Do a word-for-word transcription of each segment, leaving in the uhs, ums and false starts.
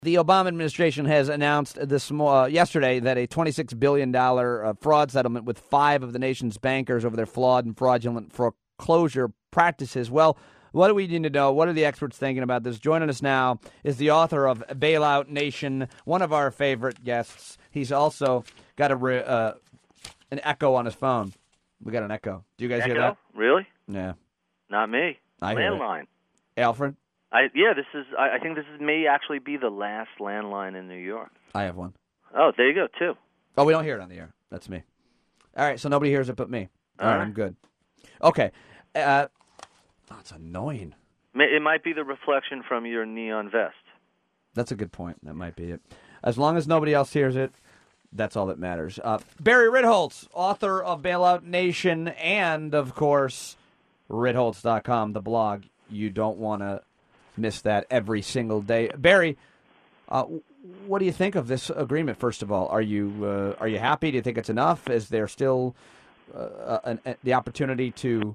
The Obama administration has announced this uh, yesterday that a twenty-six billion dollars uh, fraud settlement with five of the nation's bankers over their flawed and fraudulent foreclosure practices. Well, what do we need to know? What are the experts thinking about this? Joining us now is the author of Bailout Nation, one of our favorite guests. He's also got a re- uh, an echo on his phone. We got an echo. Do you guys Echo? hear that? Really? Yeah. Not me. I hear it. Landline. Alfred? I yeah, this is. I, I think this is may actually be the last landline in New York. I have one. Oh, there you go, too. Oh, we don't hear it on the air. That's me. All right, so nobody hears it but me. All, All right, right, I'm good. Okay. Uh, oh, it's annoying. It might be the reflection from your neon vest. That's a good point. That might be it. As long as nobody else hears it, that's all that matters. Uh, Barry Ritholtz, author of Bailout Nation and, of course, Ritholtz dot com, the blog. You don't want to miss that every single day. Barry, uh, what do you think of this agreement, first of all? Are you uh, are you happy? Do you think it's enough? Is there still uh, an, an, the opportunity to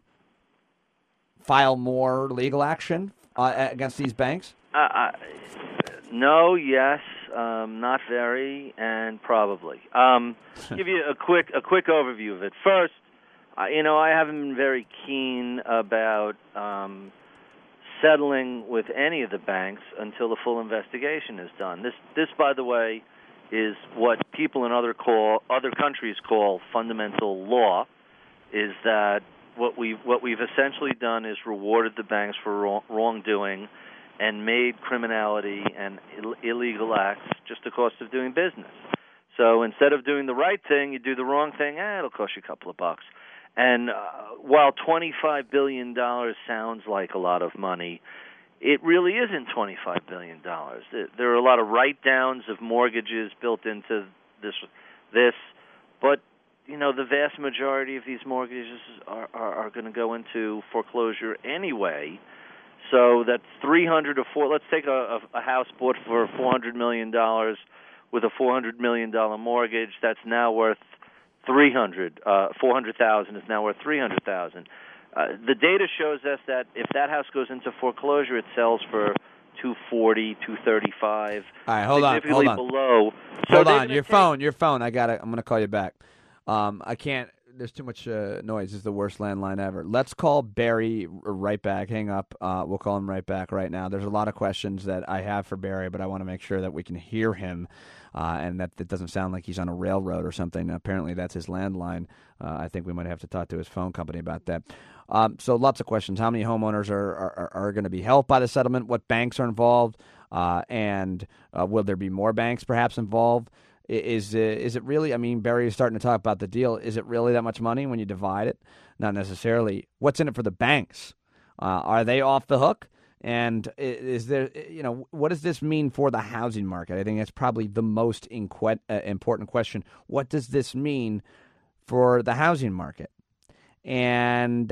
file more legal action uh, against these banks? Uh, I, no, yes, um, not very, and probably. Um, give you a quick a quick overview of it. First, uh, you know, I haven't been very keen about um, settling with any of the banks until the full investigation is done. This, this, by the way, is what people in other call other countries call fundamental law. Is that what we what we've essentially done is rewarded the banks for wrong, wrongdoing and made criminality and Ill- illegal acts just the cost of doing business. So instead of doing the right thing, you do the wrong thing. Eh, it'll cost you a couple of bucks. And uh, while twenty-five billion dollars sounds like a lot of money, it really isn't twenty-five billion dollars. There are a lot of write-downs of mortgages built into this, this, but you know the vast majority of these mortgages are, are, are going to go into foreclosure anyway. So that's three hundred or four. Let's take a, a, a house bought for four hundred million dollars with a four hundred million dollars mortgage that's now worth three hundred, uh, four hundred thousand is now worth three hundred thousand. Uh, the data shows us that if that house goes into foreclosure, it sells for two forty, two thirty-five. All right, hold on, significantly hold on. below. So hold on, your take... phone, your phone. I got it. I'm going to call you back. Um, I can't. There's too much uh, noise. This is the worst landline ever. Let's call Barry right back. Hang up. Uh, we'll call him right back right now. There's a lot of questions that I have for Barry, but I want to make sure that we can hear him uh, and that it doesn't sound like he's on a railroad or something. Apparently, that's his landline. Uh, I think we might have to talk to his phone company about that. Um, so lots of questions. How many homeowners are, are, are going to be helped by the settlement? What banks are involved? Uh, and uh, will there be more banks perhaps involved? Is uh, is it really, I mean, Barry is starting to talk about the deal. Is it really that much money when you divide it? Not necessarily. What's in it for the banks? Uh, are they off the hook? And is there, you know, what does this mean for the housing market? I think that's probably the most inque- uh, important question. What does this mean for the housing market? And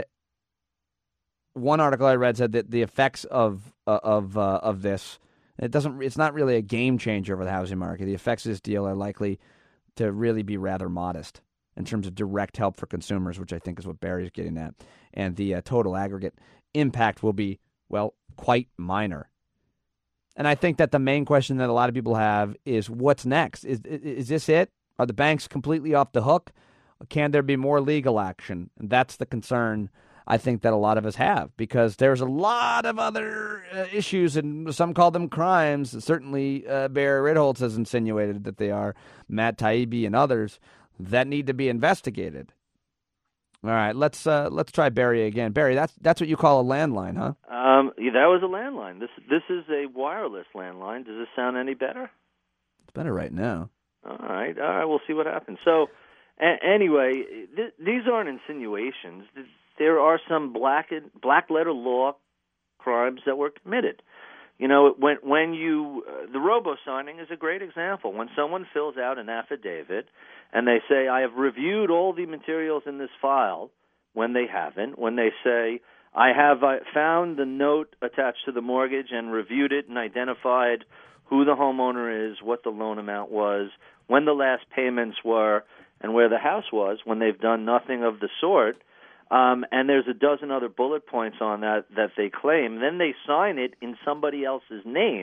one article I read said that the effects of uh, of uh, of this, It doesn't. It's not really a game changer for the housing market. The effects of this deal are likely to really be rather modest in terms of direct help for consumers, which I think is what Barry's getting at. And the uh, total aggregate impact will be, well, quite minor. And I think that the main question that a lot of people have is, what's next? Is is this it? Are the banks completely off the hook? Can there be more legal action? And that's the concern I think that a lot of us have, because there's a lot of other uh, issues, and some call them crimes. Certainly, uh, Barry Ritholtz has insinuated that they are, Matt Taibbi and others, that need to be investigated. All right, let's uh, let's try Barry again. Barry, that's that's what you call a landline, huh? Um, yeah, that was a landline. This this is a wireless landline. Does this sound any better? It's better right now. All right, all right. We'll see what happens. So, a- anyway, th- these aren't insinuations. This, There are some black black letter law crimes that were committed. You know, when when you uh, the robo signing is a great example. When someone fills out an affidavit and they say, "I have reviewed all the materials in this file," when they haven't, when they say, "I have uh, found the note attached to the mortgage and reviewed it and identified who the homeowner is, what the loan amount was, when the last payments were, and where the house was," when they've done nothing of the sort. Um, and there's a dozen other bullet points on that that they claim. Then they sign it in somebody else's name,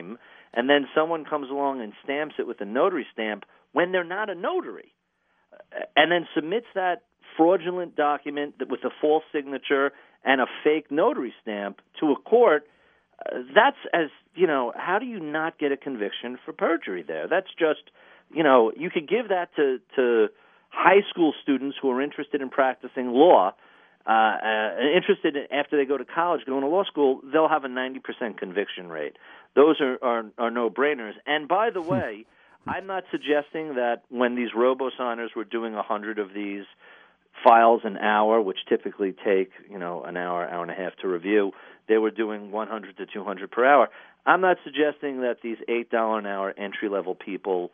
and then someone comes along and stamps it with a notary stamp when they're not a notary, and then submits that fraudulent document with a false signature and a fake notary stamp to a court, uh, that's as, you know, how do you not get a conviction for perjury there? That's just, you know, you could give that to, to high school students who are interested in practicing law, uh, uh, interested in, after they go to college, going to law school, they'll have a ninety percent conviction rate. Those are, are, are no-brainers. And by the way, I'm not suggesting that when these robo-signers were doing a hundred of these files an hour, which typically take, you know, an hour, hour and a half to review, they were doing one hundred to two hundred per hour. I'm not suggesting that these eight dollars an hour entry-level people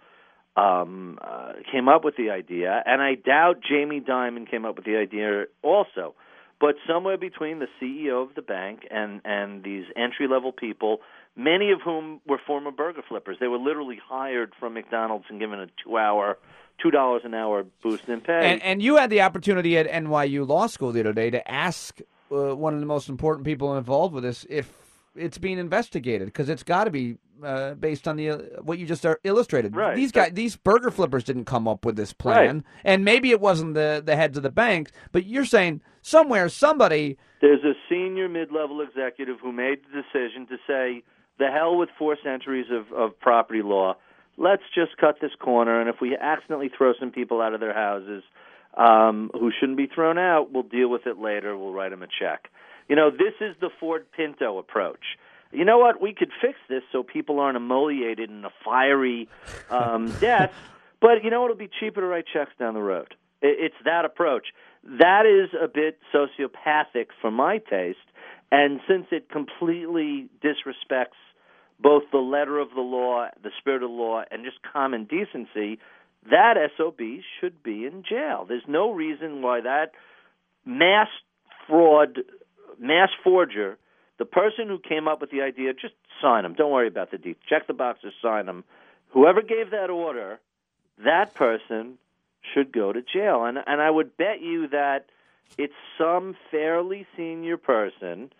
um, uh, came up with the idea, and I doubt Jamie Dimon came up with the idea also. But somewhere between the C E O of the bank and, and these entry-level people, many of whom were former burger flippers. They were literally hired from McDonald's and given a two-hour, two dollars an hour boost in pay. And, and you had the opportunity at N Y U Law School the other day to ask uh, one of the most important people involved with this if it's being investigated, because it's got to be uh, based on the uh, what you just uh, illustrated. Right. These guys, these burger flippers didn't come up with this plan, Right. and maybe it wasn't the, the heads of the banks, but you're saying somewhere somebody. There's a senior mid-level executive who made the decision to say, the hell with four centuries of, of property law. Let's just cut this corner, and if we accidentally throw some people out of their houses um, who shouldn't be thrown out, we'll deal with it later. We'll write them a check. You know, this is the Ford Pinto approach. You know what? We could fix this so people aren't emoliated in a fiery um, death, but you know what? It'll be cheaper to write checks down the road. It's that approach. That is a bit sociopathic for my taste, and since it completely disrespects both the letter of the law, the spirit of the law, and just common decency, that S O B should be in jail. There's no reason why that mass fraud, mass forger, the person who came up with the idea, just sign them. Don't worry about the details. Check the boxes, sign them. Whoever gave that order, that person should go to jail. And and I would bet you that it's some fairly senior person.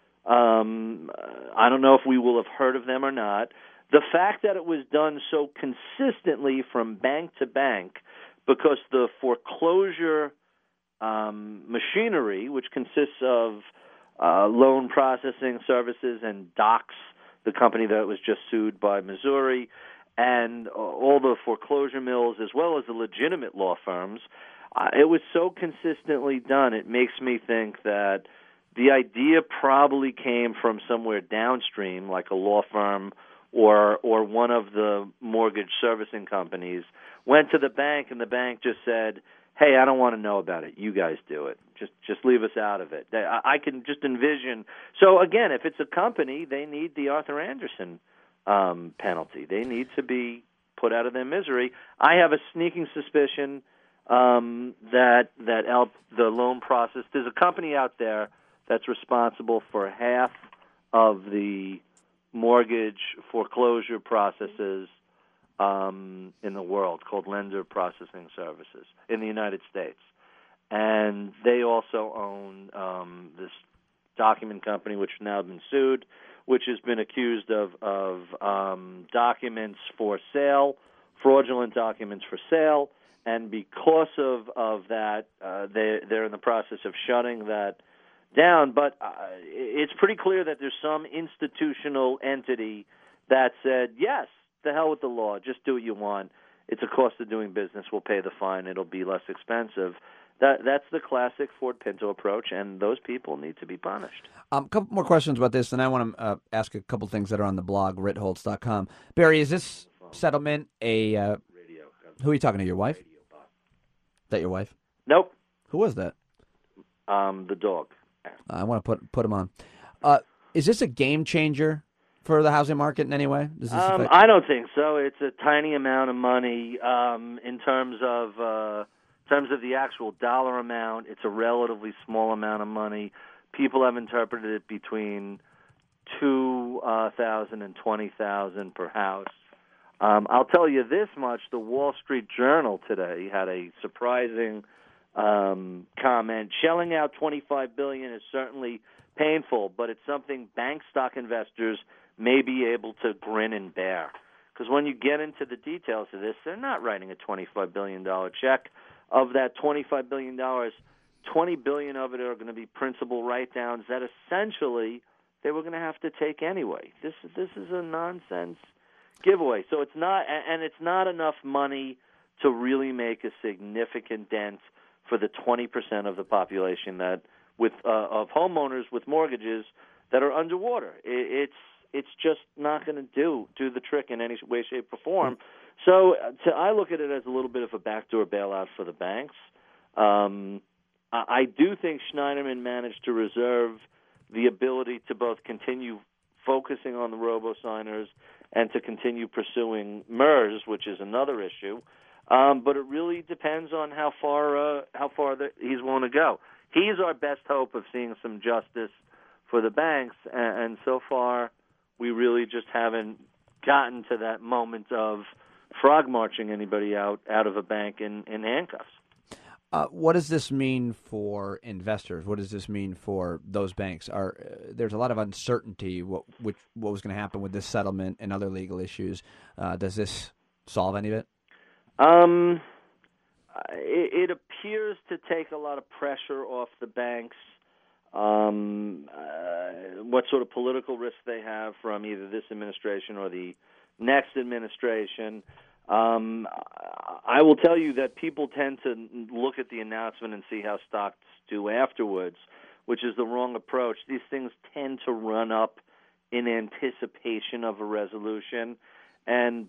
Um, I don't know if we will have heard of them or not. The fact that it was done so consistently from bank to bank, because the foreclosure um, machinery, which consists of uh, loan processing services and Docs, the company that was just sued by Missouri, and all the foreclosure mills, as well as the legitimate law firms, uh, it was so consistently done, it makes me think that the idea probably came from somewhere downstream, like a law firm or or one of the mortgage servicing companies, went to the bank, and the bank just said, hey, I don't want to know about it. You guys do it. Just just leave us out of it. I, I can just envision. So, again, if it's a company, they need the Arthur Anderson um, penalty. They need to be put out of their misery. I have a sneaking suspicion um, that, that El, the loan process, there's a company out there that's responsible for half of the mortgage foreclosure processes um, in the world, called Lender Processing Services in the United States. And they also own um, this document company, which has now been sued, which has been accused of, of um, documents for sale, fraudulent documents for sale. And because of, of that, uh, they, they're in the process of shutting that down, but uh, it's pretty clear that there's some institutional entity that said, yes, the hell with the law, just do what you want. It's a cost of doing business. We'll pay the fine. It'll be less expensive. That That's the classic Ford Pinto approach, and those people need to be punished. A um, couple more questions about this, and I want to uh, ask a couple things that are on the blog, ritholtz dot com. Barry, is this settlement a... Uh, Radio. who are you talking to, your wife? Is that your wife? Nope. Who was that? Um, the dog. I want to put put him on. Uh, is this a game changer for the housing market in any way? Does this um, affect- I don't think so. It's a tiny amount of money um, in terms of uh, in terms of the actual dollar amount. It's a relatively small amount of money. People have interpreted it between two uh, thousand and twenty thousand per house. Um, I'll tell you this much: the Wall Street Journal today had a surprising Um, comment. Shelling out twenty-five billion dollars is certainly painful, but it's something bank stock investors may be able to grin and bear. Because when you get into the details of this, they're not writing a twenty-five billion dollars check. Of that twenty-five billion dollars, twenty billion dollars of it are going to be principal write-downs that essentially they were going to have to take anyway. This this is a nonsense giveaway. So it's not, and it's not enough money to really make a significant dent for the twenty percent of the population that with uh, of homeowners with mortgages that are underwater. It, it's it's just not going to do do the trick in any way, shape, or form. So to, I look at it as a little bit of a backdoor bailout for the banks. Um, I, I do think Schneiderman managed to reserve the ability to both continue focusing on the robo-signers and to continue pursuing M E R S, which is another issue. Um, but it really depends on how far uh, how far the, he's willing to go. He's our best hope of seeing some justice for the banks, and, and so far we really just haven't gotten to that moment of frog marching anybody out, out of a bank in, in handcuffs. Uh, what does this mean for investors? What does this mean for those banks? Are uh, there's a lot of uncertainty what which what was going to happen with this settlement and other legal issues. Uh, does this solve any of it? Um, it, it appears to take a lot of pressure off the banks. Um, uh, what sort of political risk they have from either this administration or the next administration. Um, I will tell you that people tend to look at the announcement and see how stocks do afterwards, which is the wrong approach. These things tend to run up in anticipation of a resolution. And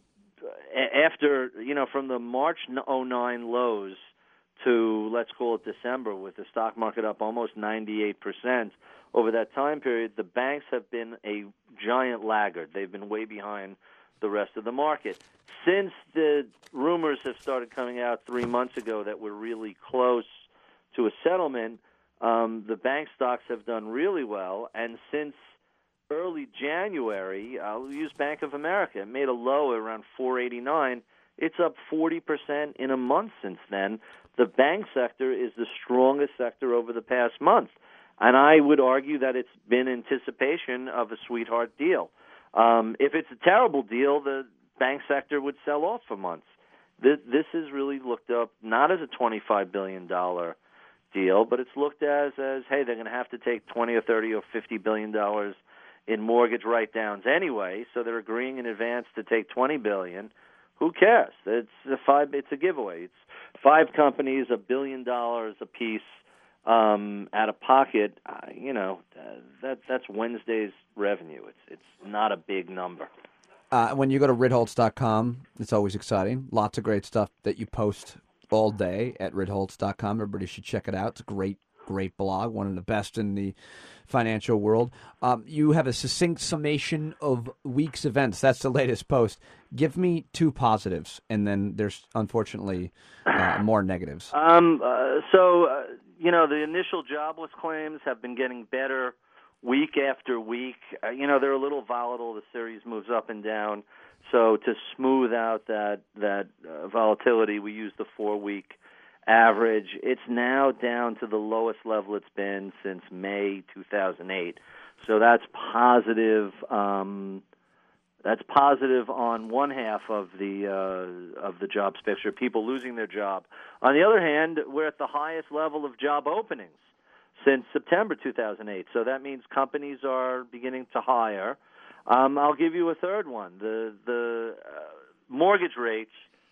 after, you know, from the March oh nine lows to, let's call it December, with the stock market up almost ninety-eight percent over that time period, the banks have been a giant laggard. They've been way behind the rest of the market. Since the rumors have started coming out three months ago that we're really close to a settlement, um, the bank stocks have done really well. And since early January, I'll use Bank of America. It made a low around four eighty-nine. It's up forty percent in a month since then. The bank sector is the strongest sector over the past month. And I would argue that it's been anticipation of a sweetheart deal. Um, if it's a terrible deal, the bank sector would sell off for months. This, this is really looked up not as a twenty-five billion dollars deal, but it's looked as, as hey, they're going to have to take twenty or thirty or fifty billion dollars in mortgage write-downs anyway, so they're agreeing in advance to take twenty billion dollars. Who cares? It's a five. It's a giveaway. It's five companies, a billion dollars apiece um, out of pocket. Uh, you know, uh, that that's Wednesday's revenue. It's it's not a big number. Uh, when you go to Ritholtz dot com, it's always exciting. Lots of great stuff that you post all day at Ritholtz dot com. Everybody should check it out. It's a great, great blog, one of the best in the financial world. Um, you have a succinct summation of week's events. That's the latest post. Give me two positives, and then there's, unfortunately, uh, more negatives. Um, uh, so, uh, you know, the initial jobless claims have been getting better week after week. Uh, you know, they're a little volatile. The series moves up and down. So to smooth out that, that uh, volatility, we use the four-week average. It's now down to the lowest level it's been since May two thousand eight. So that's positive. Um, that's positive on one half of the uh, of the jobs picture, people losing their job. On the other hand, we're at the highest level of job openings since September two thousand eight. So that means companies are beginning to hire. Um, I'll give you a third one. The the uh, mortgage rates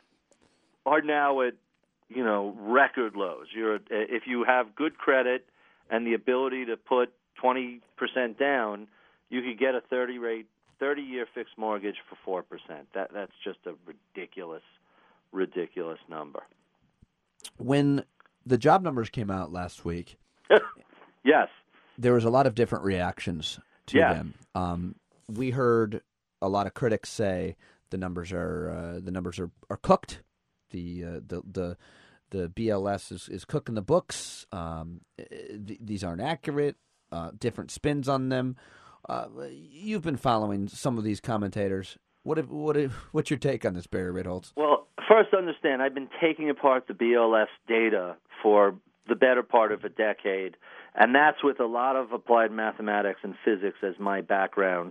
are now at you know, record lows. You're if you have good credit and the ability to put twenty percent down, you could get a thirty rate, thirty-year fixed mortgage for four percent. That that's just a ridiculous, ridiculous number. When the job numbers came out last week, yes, there was a lot of different reactions to yeah. them. Um, we heard a lot of critics say the numbers are uh, the numbers are, are cooked. The uh, the the the B L S is, is cooking the books. Um, th- these aren't accurate. Uh, different spins on them. Uh, you've been following some of these commentators. What if, what if, what's your take on this, Barry Ritholtz? Well, first understand, I've been taking apart the B L S data for the better part of a decade, and that's with a lot of applied mathematics and physics as my background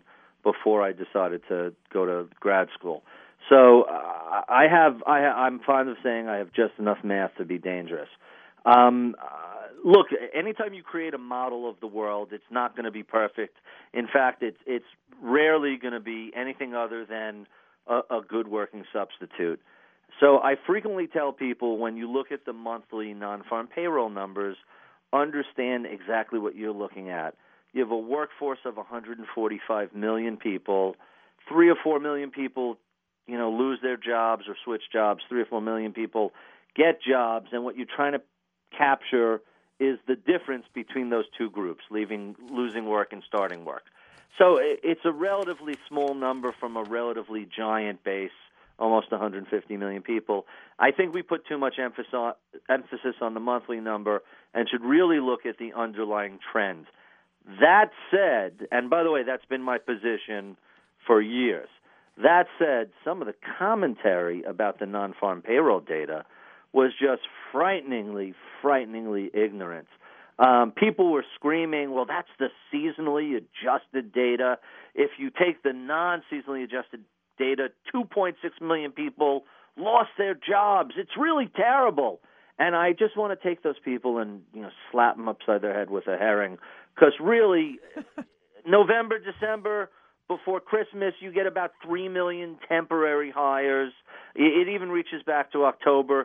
before I decided to go to grad school. So uh, I have, I, I'm fond of saying I have just enough math to be dangerous. Um, uh, look, anytime you create a model of the world, it's not going to be perfect. In fact, it's it's rarely going to be anything other than a, a good working substitute. So I frequently tell people, when you look at the monthly non-farm payroll numbers, understand exactly what you're looking at. You have a workforce of one hundred forty-five million people. Three or four million people, you know, lose their jobs or switch jobs. Three or four million people get jobs, and what you're trying to capture is the difference between those two groups, leaving, losing work and starting work. So it's a relatively small number from a relatively giant base, almost one hundred fifty million people. I think we put too much emphasis on, emphasis on the monthly number and should really look at the underlying trend. That said, and by the way, that's been my position for years. That said, some of the commentary about the non-farm payroll data was just frighteningly, frighteningly ignorant. Um, people were screaming, well, that's the seasonally adjusted data. If you take the non-seasonally adjusted data, two point six million people lost their jobs. It's really terrible. And I just want to take those people and, you know, slap them upside their head with a herring, because really, November, December, before Christmas, you get about three million temporary hires. It, it even reaches back to October.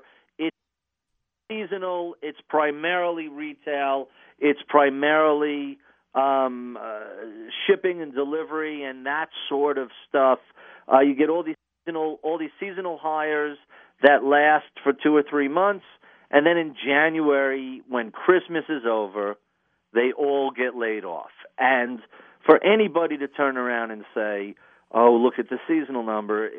Seasonal, it's primarily retail, it's primarily um, uh, shipping and delivery and that sort of stuff. Uh, you get all these seasonal, all these seasonal hires that last for two or three months, and then in January, when Christmas is over, they all get laid off. And for anybody to turn around and say, oh, look at the seasonal number,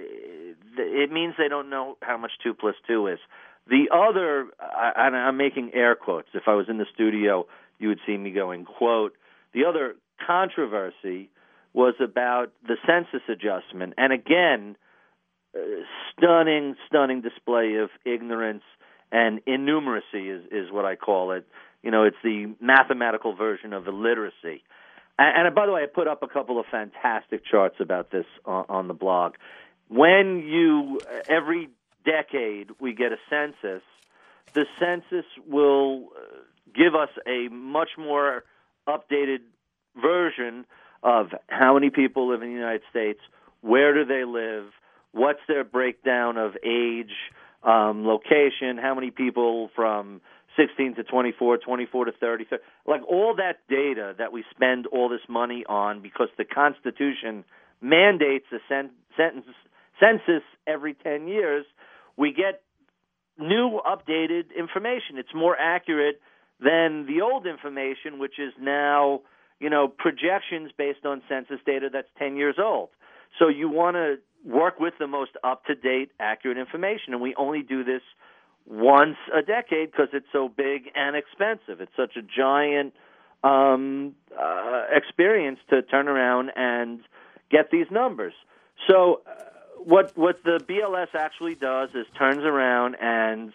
it means they don't know how much two plus two is. The other, and I'm making air quotes. If I was in the studio, you would see me going, quote. The other controversy was about the census adjustment. And again, uh, stunning, stunning display of ignorance and innumeracy is, is what I call it. You know, it's the mathematical version of illiteracy. And, and by the way, I put up a couple of fantastic charts about this on, on the blog. When you, every decade we get a census, the census will give us a much more updated version of how many people live in the United States, where do they live, what's their breakdown of age, um, location, how many people from sixteen to twenty-four, twenty-four to thirty, like all that data that we spend all this money on because the Constitution mandates a cen- sentence, census every ten years. We get new, updated information. It's more accurate than the old information, which is now, you know, projections based on census data that's ten years old. So you want to work with the most up-to-date, accurate information, and we only do this once a decade because it's so big and expensive. It's such a giant um, uh, experience to turn around and get these numbers. So uh, What what the B L S actually does is turns around and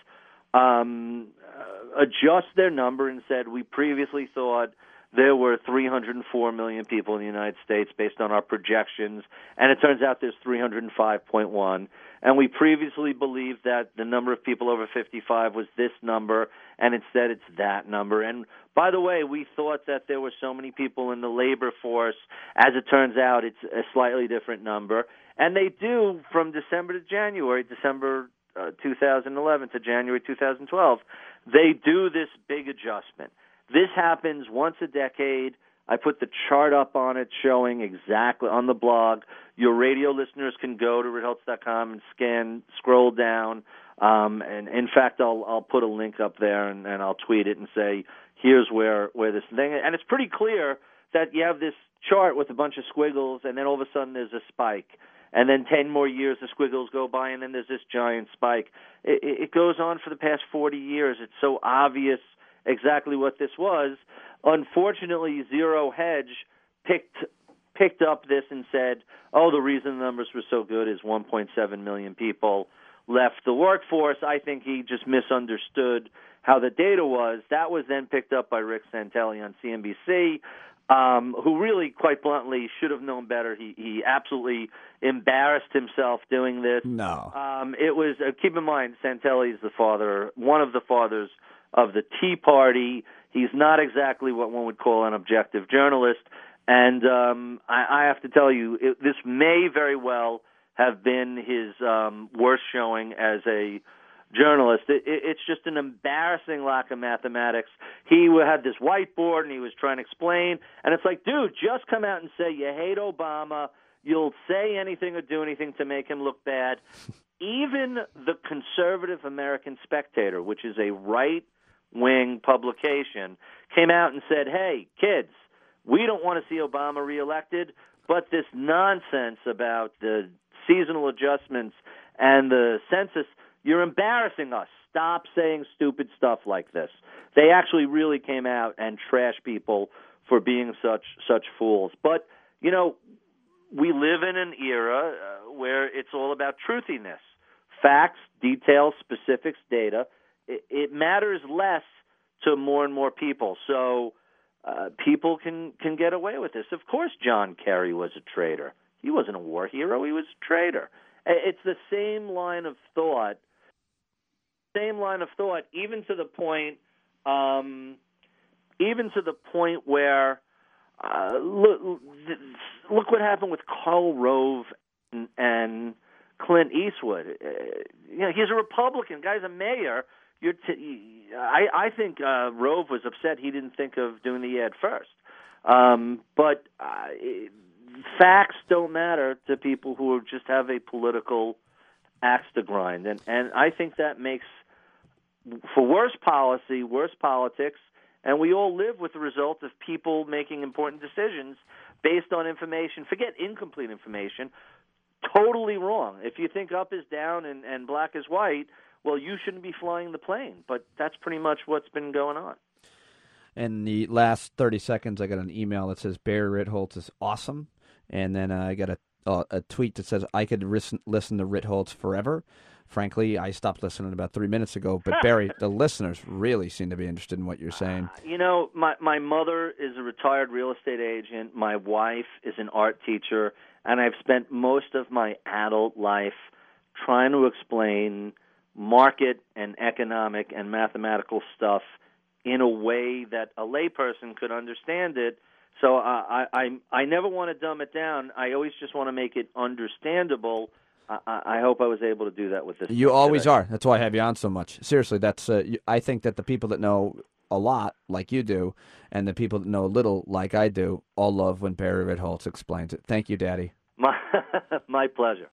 um, uh, adjusts their number and said, we previously thought there were three hundred four million people in the United States based on our projections, and it turns out there's three hundred five point one. And we previously believed that the number of people over fifty-five was this number, and instead it's that number. And by the way, we thought that there were so many people in the labor force. As it turns out, it's a slightly different number. And they do, from December to January, December uh, two thousand eleven to January two thousand twelve, they do this big adjustment. This happens once a decade. I put the chart up on it showing exactly on the blog. Your radio listeners can go to ritholtz dot com and scan, scroll down. Um, and in fact, I'll I'll put a link up there and, and I'll tweet it and say, here's where, where this thing is. And it's pretty clear that you have this chart with a bunch of squiggles, and then all of a sudden there's a spike. And then ten more years, the squiggles go by, and then there's this giant spike. It, it goes on for the past forty years. It's so obvious exactly what this was. Unfortunately, Zero Hedge picked picked up this and said, oh, the reason the numbers were so good is one point seven million people left the workforce. I think he just misunderstood how the data was. That was then picked up by Rick Santelli on C N B C. um, who really, quite bluntly, should have known better. He he absolutely embarrassed himself doing this. No. Um, it was, uh, keep in mind, Santelli is the father, one of the fathers of the Tea Party. He's not exactly what one would call an objective journalist. And um, I, I have to tell you, it, this may very well have been his um, worst showing as a journalist. It, it, it's just an embarrassing lack of mathematics. He had this whiteboard, and he was trying to explain, and it's like, dude, just come out and say you hate Obama. You'll say anything or do anything to make him look bad. Even the conservative American Spectator, which is a right-wing publication, came out and said, hey, kids, we don't want to see Obama reelected, but this nonsense about the seasonal adjustments and the census, you're embarrassing us. Stop saying stupid stuff like this. They actually really came out and trashed people for being such such fools. But, you know, we live in an era uh, where it's all about truthiness. Facts, details, specifics, data. It, it matters less to more and more people. So uh, people can, can get away with this. Of course John Kerry was a traitor. He wasn't a war hero. He was a traitor. It's the same line of thought, same line of thought, even to the point, um, even to the point where, uh, look, look what happened with Karl Rove and, and Clint Eastwood. Uh, you know, he's a Republican. Guy's a mayor. You're t- I, I think uh, Rove was upset he didn't think of doing the ad first. Um, but uh, it, facts don't matter to people who just have a political axe to grind. And, and I think that makes, for worse policy, worse politics, and we all live with the result of people making important decisions based on information. Forget incomplete information. Totally wrong. If you think up is down and, and black is white, well, you shouldn't be flying the plane. But that's pretty much what's been going on. In the last thirty seconds, I got an email that says Barry Ritholtz is awesome. And then uh, I got a, uh, a tweet that says I could listen, listen to Ritholtz forever. Frankly, I stopped listening about three minutes ago. But, Barry, the listeners really seem to be interested in what you're saying. Uh, you know, my, my mother is a retired real estate agent. My wife is an art teacher. And I've spent most of my adult life trying to explain market and economic and mathematical stuff in a way that a layperson could understand it. So I, I I never want to dumb it down. I always just want to make it understandable. I, I hope I was able to do that with this. You always are. That's why I have you on so much. Seriously, that's. Uh, I think that the people that know a lot, like you do, and the people that know a little, like I do, all love when Barry Ritholtz explains it. Thank you, Daddy. My, my pleasure.